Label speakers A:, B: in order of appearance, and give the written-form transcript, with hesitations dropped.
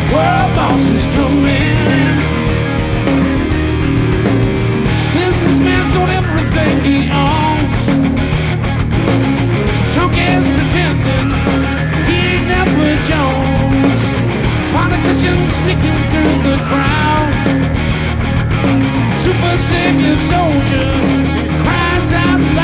A: World bosses coming. Businessman sold everything he owns. Junkies pretending he ain't never Jones. Politicians sneaking through the crowd. Super savior soldier cries out